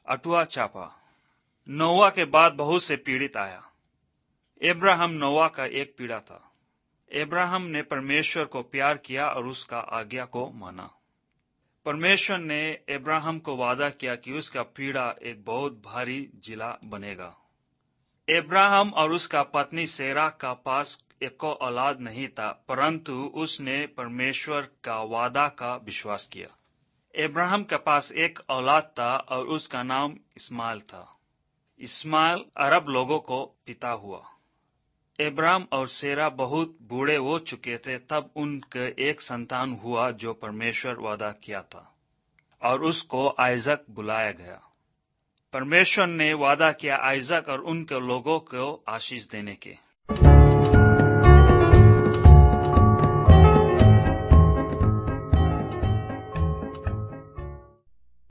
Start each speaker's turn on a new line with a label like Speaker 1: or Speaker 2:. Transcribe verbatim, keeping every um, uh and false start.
Speaker 1: अटुआ चापा। नोआ के बाद बहुत से पीड़ित आया। इब्राहिम नोआ का एक पीड़ा था। इब्राहिम ने परमेश्वर को प्यार किया और उसका आज्ञा को माना। परमेश्वर ने इब्राहिम को वादा किया कि उसका पीड़ा एक बहुत भारी जिला बनेगा। इब्राहिम और उसका पत्नी सेरा का पास एक औलाद नहीं था, परंतु उसने परमेश्वर का वादा का विश्वास किया। इब्राहिम के पास एक औलाद था और उसका नाम इस्माइल था। इस्माइल अरब लोगों को पिता हुआ। इब्राहिम और सेरा बहुत बूढ़े हो चुके थे तब उनके एक संतान हुआ जो परमेश्वर वादा किया था, और उसको आइजक बुलाया गया। परमेश्वर ने वादा किया आइजक और उनके लोगों को आशीष देने के।